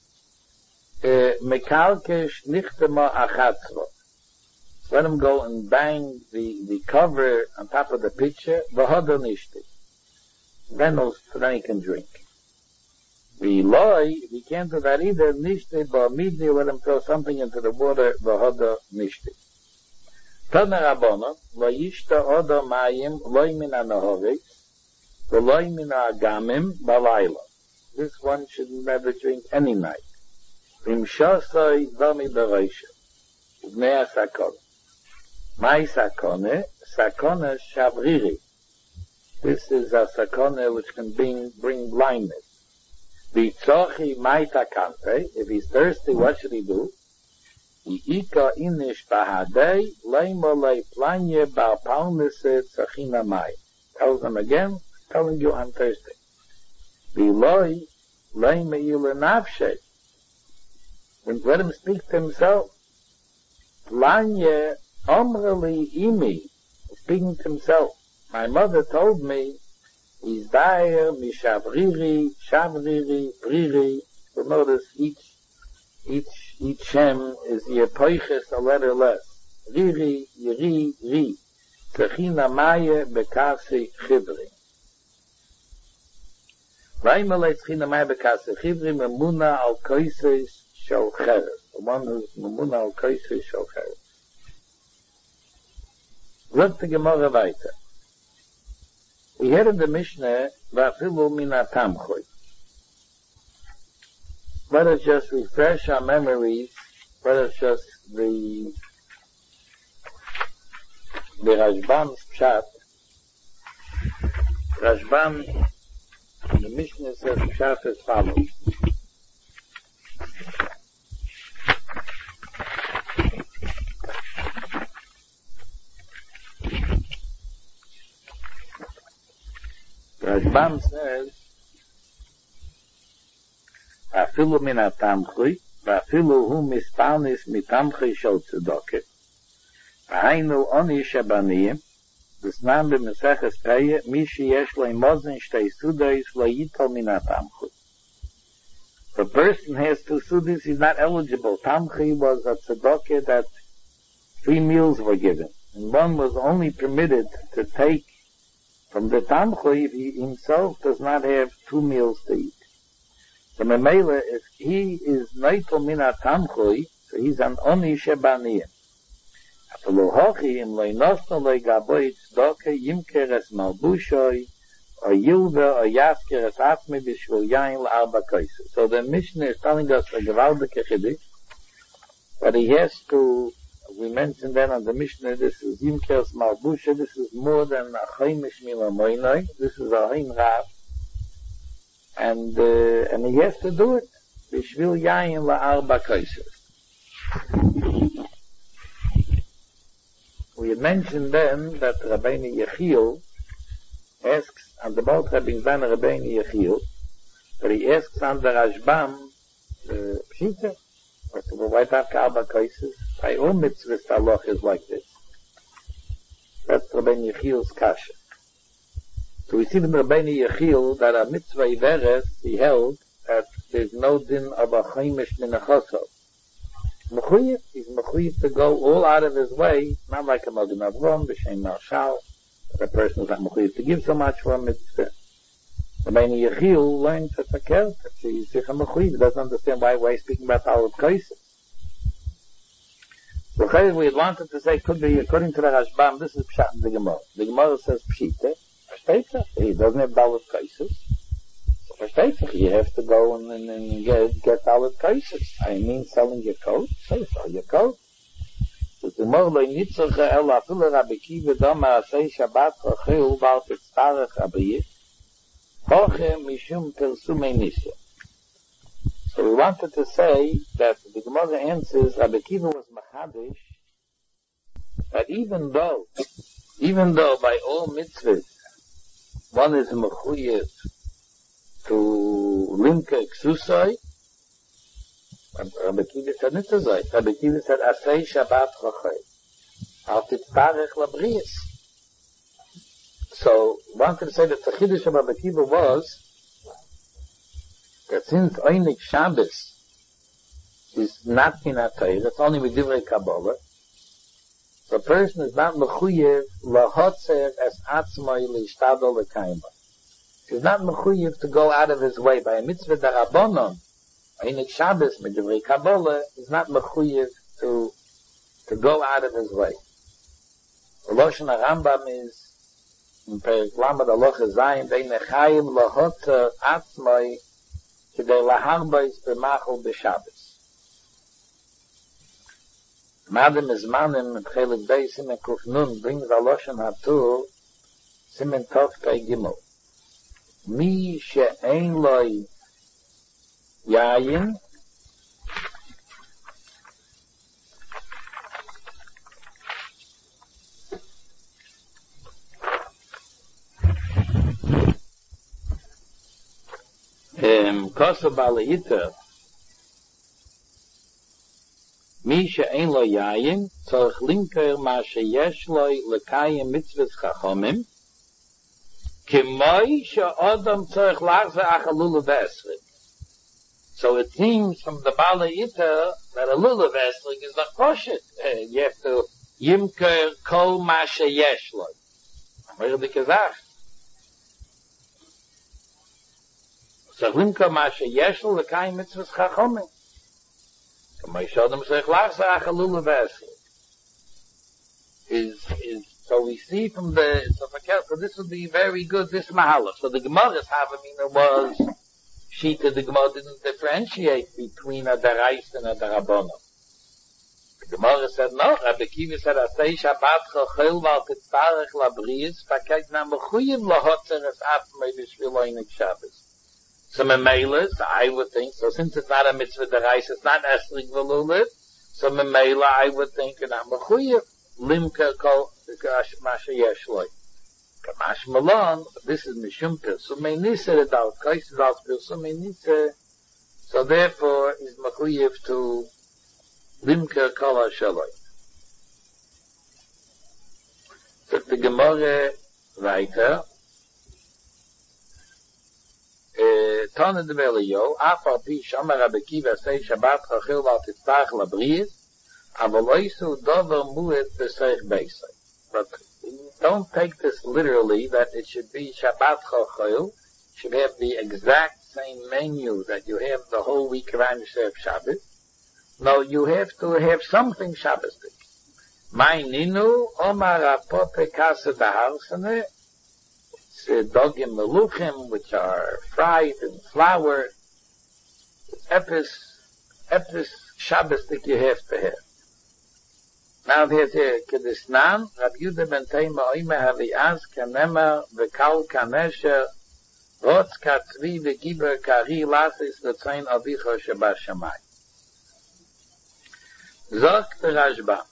Mekalkesh nichtema achatzro. Let him go and bang the, the cover on top of the picture. Vahoda nishti. Then, then he can drink. V'iloi, he can't do that either. Nishti ba'amidni, let him throw something into the water. Vahoda nishti. Tana Rabbanon, lo yishta odo mayim, loy min ha'nahorik, v'loy min ha'agamim, b'layla. This one should never drink any night. V'imshosoi domi b'roisha. V'nei ha'sakon. My sakone, sakone shavriri. This is a sakone which can bring, bring blindness. V'tzochi maita kante. If he's thirsty, what should he do? Ika inish bahadei, leimo le planye ba palnese tzachina mai. Tells them again, telling you I'm thirsty. V'loi, leime yule nafshe. Let him speak to himself. Planye omreli imi, speaking to himself. My mother told me, Izdair mishavriri, shavriri, briri. You'll notice each Each, each Shem is Yepoiches a letter less. Riri, Yiri, Ri. Tzechina Maya Bekasi Chibri. Raimale Tzechina Maya Bekasi Chibri, Memuna al Koises Shal Cheres. The one who's Memuna al Koises Shal Cheres. Look the Gemara weiter. We heard in the Mishnah, Vafilu Mina Tamchui. Let us just refresh our memories. Let us just the the Rashbam's Pshat. Rashbam, the Mishnah says Pshat as follows. Rashbam says, ואפילו מן התמחוי, ואפילו הוא מספרנס מתמחוי של צדוקה. והיינו עוני שבניים, וסנם במסכת פיה, מי שיש לו מוזן שתי סודות לא ייטול מן התמחוי. If a person has two sudis, he's not eligible. Tamchi was a tzedakah that three meals were given. And one was only permitted to take from the tamchi if he himself does not have two meals to eat. So Memela, if he is neitel min tamchi, so he's an oni shebaniyim. Afalu hochi im loy nosno loy gaboy tzedakah yimker es malbushoi or Yilda or Yasker es Atme b'shvil yain l'arba kaisu. So the Mishnah is telling us a gewaldige chiddush, but he has to, we mentioned then on the Mishnah, this is Yimkers Malbusha, this is more than a chaimish mila moinoi, this is a haim rav, and, uh, and he has to do it, b'shvil yain l'arba kaisu. We had mentioned then that Rabbeinu Yechiel asks, and the Baal Rabbi Zan Rabbeinu Yechiel, but he asks on the Rashbam, the Pshita, why do Arba cases? By all mitzvahs, the halach is like this. That's Rabbeinu Yechiel's kasha. So we see from Rabbeinu Yechiel that a mitzvah iveres, he held that there's no din of a chaimish min a chosov. Mechuyev, he's mechuyev to go all out of his way, not like a Magen Avram, b'shem Marshal, the person is not mechuyev to give so much for a mitzvah. Rabbeinu Yechiel learned to take care of it. He's sich a mechuyev. He doesn't understand why we're speaking about all of cases. So we had wanted to say, could be, according to the Rashbam, this is Pshat in the Gemara. The Gemara says Pshita. Versteht He doesn't have Dalet cases. So versteht You have to go and, and, and get, get Dalet cases. I mean selling your coat. So sell your coat. The Morloi Nitzoche El Afule Rabbi Kiva Doma Asei Shabbat Chocheu Val Tetztarech Abriyit Hoche Mishum Persumei Nisya. So we wanted to say that the Gemara answers Rabbi Kiva was Machadish that even though, even though by all mitzvahs one is mechuyev to limke ksusai, Rabbi Kiva said not to say. Rabbi Kiva said, Asei Shabbat Chochay. Al Titztarech Labrius. So, one could say that the Chiddush of Rabbi Kiva was that since Einik Shabbos is not in a Torah, it's only with Divrei Kabbalah, the person is not mechuyev lahotzer as atzmai lishtadol lekayma. He's not mechuyev to go out of his way by a mitzvah darabonon. Einik Shabbos, Divrei Kabbalah, is not mechuyev to, to go out of his way. The Lashon HaRambam is, in Perek Lamed Halacha Zayin, Bein Echayim lahotzer atzmai k'dei laharbais b'machol b'Shabbos. Madam is manim in Chelik Beis Simen Kuf Nun brings the Lashon HaTur Simen Tov Pei Gimel. Mi she'ein loi yayin um koso balayita mi she'ein lo yayin tzorich linker ma sheyesh loi lekayim mitzvahs chachomim kimoi she'odam tzorich lachzer achalulu v'esrik. So it seems from the balayita that a lulav esrik is not kosher. Uh, you have to yimker kol ma sheyesh loi. Amir b'kezach. So yimker ma sheyesh loi lekayim mitzvahs chachomim. Is is so we see from the so, so this would be very good this mahalach. So the Gemara's Havamina was Shita. The Gemara didn't differentiate between a darais and a darabona. The Gemara said no. Rabbi Kiva said Asei Shabbat Chochel Val Titztarech Labrius Fakek Na Mechuyim Lahotzer Es Atmei B'Shvil Einik Shabbos. So Memela, so I would think, so since it's not a mitzvah derais, it's not esrig v'luliv, so Memela, I would think, and I'm mechuyev, limka kol, masha yeshloi. Kamash malon, this is mishum pirsumei nisa, the dal kais, dal pirsumei nisa, So therefore, he's mechuyev to limker kol ha-shaloi. So the Gemara weiter, Tone de Belio, Afal Pi Shomer Rabbi Kiva say Shabbat Chachil Val Titztach Labriz, Avaloisu Dover Muet B'Seich Beisai. But don't take this literally that it should be Shabbat Chachil, should have the exact same menu that you have the whole week around Yosef Shabbos. No, you have to have something Shabbosdik. My Ninu, Omar Apote Kasa Daharsane, dogim meluchim, which are fried in flour, epis, epis Shabbos that you have to have. Now there's a Kedisnan, Rabbi Yehuda ben Tema oime havi'az kanema v'kal kanesha rotz katzvi v'giber kari lasis l'tzayin avicha sheba shamay. Zok Rashba.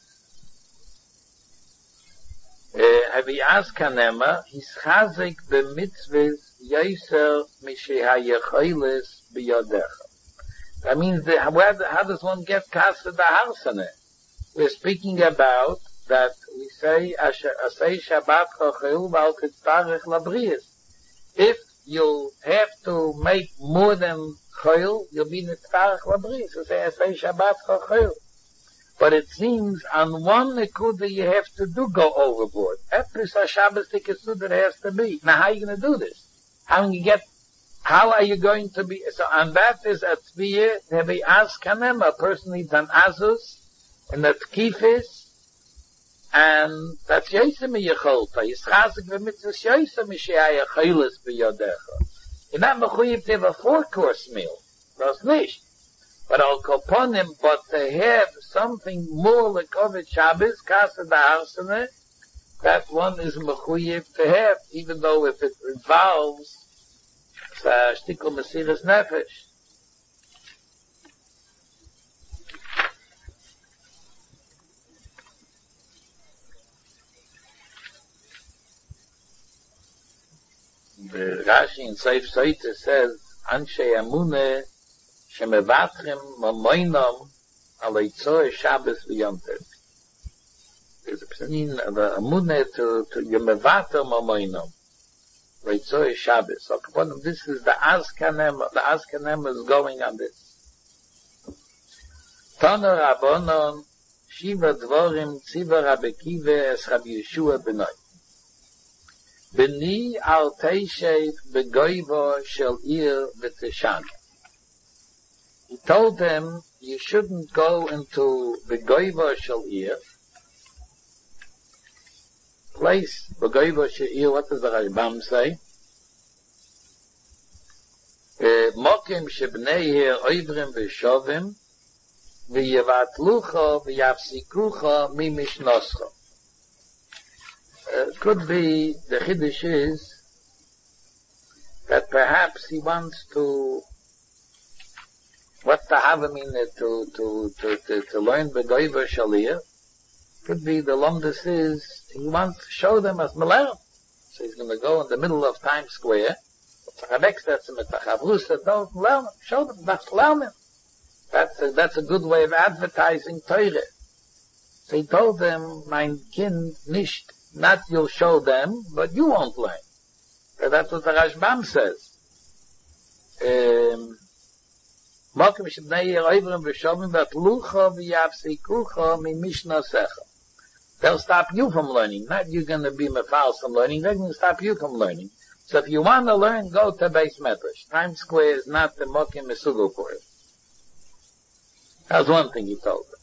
Havi'az kanema, his chazik b'mitzvahs yoser mishehayechoilis b'yodecha. That means, that, how, how does one get kasa daharsane? We're speaking about that we say, Asay Shabbat Chachil Val Titztarech Labriz. If you have to make more than Chayil, you'll be Titztarech Labriz. You say Asay Shabbat Chachil. But it seems on one nekuda you have to do go overboard. Epis HaShabbos Tikasuda has to be. Now how are you going to do this? How can you get, how are you going to be, so on that is a tzviyah, heavy az kanem, a person needs an azus, and that's kifis, and that's yoyse mi yecholta. Yischazik v'mitzvah yoyse mi she'aya chaylis b'yodecha. You're not mechuyev to have a four-course meal. That's nicht. But al koponim, but to have something more like Ovid Shabbos, Kasa Daharsane, that one is mechuyev to have, even though if it involves uh, shtikul mesiras nefesh. The Rashi in Seif Soite says, Anshe Amuneh shemevatrim mamoinam aleitzoi Shabbos v'yomtev. There's a meaning of a Amuneh to, to yemevater mamoinam leitzoi Shabbos. So this is the Azkanem, the Azkanem is going on this. Tana Rabbanon Shiva Dvorim Tziva Rabbi Kiva es Rabbi Yeshua Benoi. Beni al teishev begoivo shel ir v'teshan. He told them, you shouldn't go into begoivo shel ir. Place begoivo shel ir, what does the Rashbam say? Mokim shebnei ir oivrim v'shovim v'yevatlucha v'yafsikucha mi mishnoscha. Uh, could be, the Chiddush is that perhaps he wants to, what's the Havamina to, to, to, to, to learn Begoiva Shalir. Could be the Lomdus is, he wants to show them as Malel. So he's going to go in the middle of Times Square, show them, that's learning. That's a, that's a good way of advertising Torah. So he told them, mein Kind nicht, not you'll show them, but you won't learn. So that's what the Rashbam says. Mokim shebnei oivrim v'shovim v'atlucha v'yafsikucha mi mishnasecha. They'll stop you from learning, not you're going to be mefals from learning, they're going to stop you from learning. So if you want to learn, go to Beis Medrash. Times Square is not the Mokim Mesugo for it. That's one thing he told them.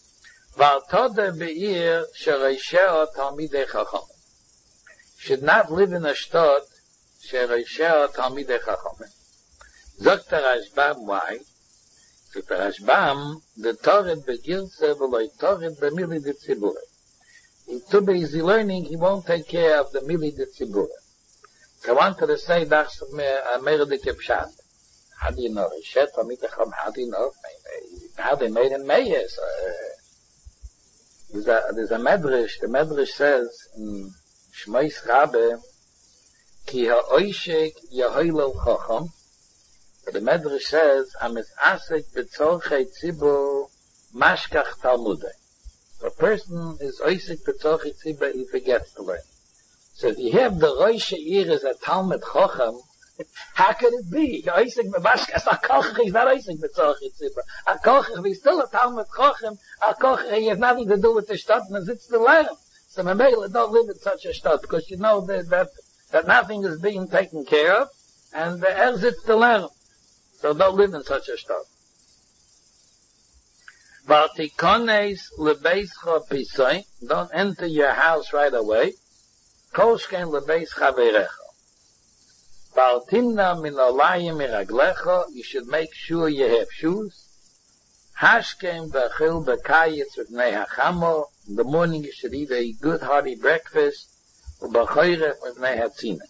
Should not live in a stot shereisheo talmidei chachamim. Zogt the Rashbam, why? Zogt the Rashbam, the Torah begilze v'loi Torah b'mili de tzibure. In to be easy learning, he won't take care of the mili de tzibure. So I wanted to say, that's mer de kepshat. How do you know? Reishet talmidei chachamim, how do you know? How they made him meyes. There's a, there's a medrash, the medrash says in Shmois Rabbe, Ki ha'oishek yahoylel chacham, But the Medrash says, Amis asik b'tzorchei tzibur mashkach talmudei. If a person is oisik b'tzorchei tzibur, he forgets to learn. So if you have the Rosh Eir as a Talmud Chochem, how could it be? Oisik b'mashkach, a kochach, he's not oisik b'tzorchei tzibur. A kochach, he's still a Talmud Chochem, a kochach, he has nothing to do with the shtot, and sits to learn. So Mamela don't live in such a shtot, because you know that, that, that nothing is being taken care of, and the er sits to learn. So don't live in such a shtot. Vatikones lebeischa pisoi, don't enter your house right away. Koshken lebeis chaverecha. Valtimna min olayim miraglecha, you should make sure you have shoes. Hashkem v'achil b'kayitz v'nei hachamo, in the morning you should eat a good hearty breakfast, u'b'choyrech v'nei hatzina.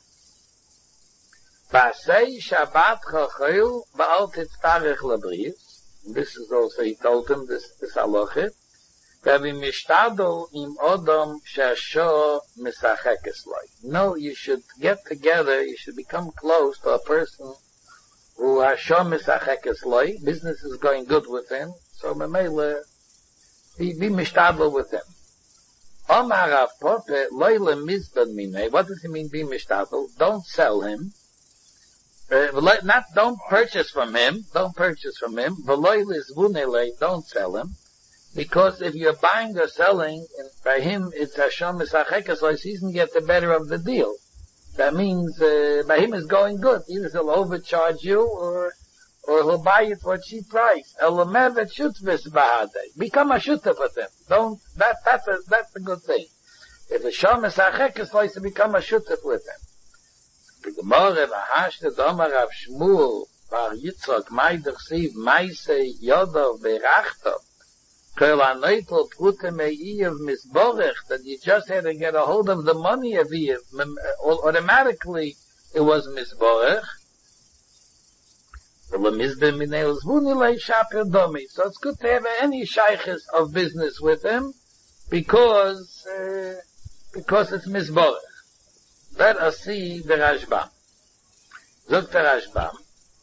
V'asei Shabbat chachil ba'al titztarech lebrius. This is also, he told him, this, this halachah. V'vimishtado im odom shasho misachekes loy. No, you should get together, you should become close to a person who hasho misachekes loy. Business is going good with him, so memele, be, be mishtado with him. Omar Rav Pope loy lemizbad minei. What does he mean, be mishtado? Don't sell him. Uh, not, don't purchase from him, don't purchase from him, don't sell him, because if you're buying or selling, by him, it's Hashem Misachekes, so he doesn't get the better of the deal. That means, uh, by him it's going good. Either he'll overcharge you, or, or he'll buy it for a cheap price. Become a shooter with him. Don't, that, that's a, that's a good thing. If Hashem Misachekes, so he become a shooter with him. The Gemara v'hashte Domar Rav Shmuel Bar Yitzchak Meider Siv Meise Yodov Berachto Kol Anoitel Prute Meiyev Misborech, that you just had to get a hold of the money of Yev. Automatically it was Misborech. So it's good to have any shaykhis of business with him, because uh, because it's Misborech. Let us see the Rashbam. Zog the Rashbam.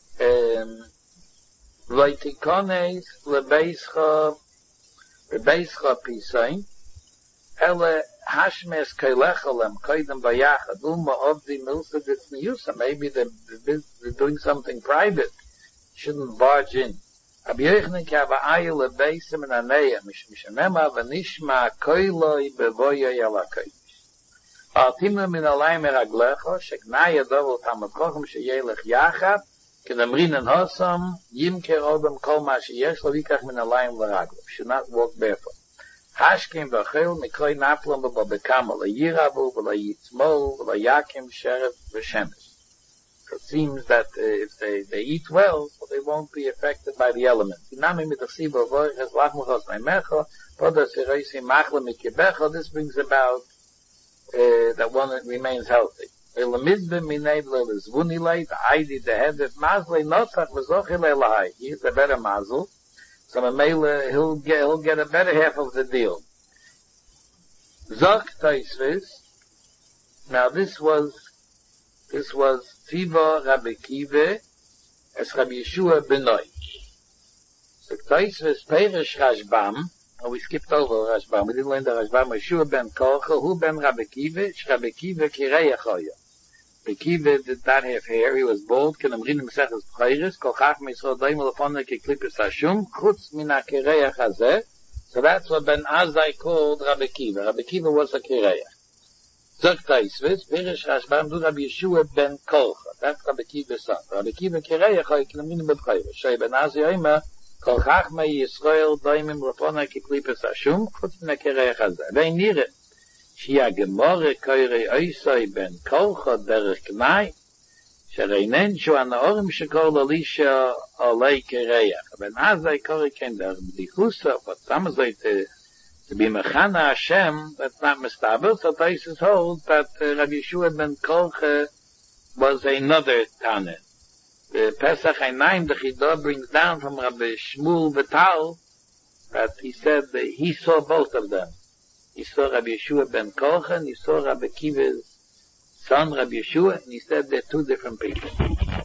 V'itikones lebeischa lebeischa pisain ele hashmes keilechalem koidem bayachad uma ovdi milsa ditzmiyusa. Maybe they're, they're doing something private. Shouldn't barge in. Ab yochnen kava'ayi lebeisim in aneya mishmishanema v'nishma koiloi bevoya yalakai. Altimna min alayim meraglecha, sheknaya dovel tamad chochem sheyelech yachad, kedamrin and hosam, yimker odom kol ma sheyesh lo vikach min alayim l'raglev. Should not walk barefoot. Hashkim v'achil mikloi naplam v'babekam v'layiravu v'layitzmol v'layakim sheret v'shemesh. It seems that uh, if they, they eat well, so they won't be affected by the elements. This brings about Uh, that one that remains healthy. He is a better mazel, so he'll get, he'll get a better half of the deal. Zok Taisvis. Now this was, this was Tiva Rabbi Kiva as Rabbi Yeshua Benoi. So Taisvis Perish Rashbam. Oh, we skipped over Rashbam. We didn't learn the Rashbam. Yeshua ben Korcha, who ben Rabbi Kiva, Rabbi Kiva Kirei Achoya. Rabbi Kiva did not have hair. He was bald. Can amrin Meseches B'chayres. Kolchach Yisrael Daim L'foneh Keklippus Hashum. Chutz min HaKirei Hazeh. So that's what Ben Azai called Rabbi Kiva. Rabbi Kiva was a Kirei. Zok Taisvis, Perish Rashbam, do Rabbi Yeshua ben Korcha. That's Rabbi Kiva's son. Rabbi Kiva Kirei Achoya. Can amrin B'chayres. Shei ben Azai Omer. Kol chachma Yisrael daimim l'foneh keklippus hashum chutz min hakerei hazeh. Vein nire shia gemore koirei oisai ben kolcha derech gnai shereinen shu anaorim shekol alisha olei kereach. Ben azai kori ken derech b'dichusa, but samazai to, to be mechana Hashem, that's not mistaber. So Taisus holds that uh, Rabbi Yeshua ben Kolcha was another Tanit. The Pesach Einayim, the Chidah brings down from Rabbi Shmuel Vital that he said that he saw both of them. He saw Rabbi Yeshua ben Kolcha and he saw Rabbi Kiva's son Rabbi Yeshua, and he said they're two different people.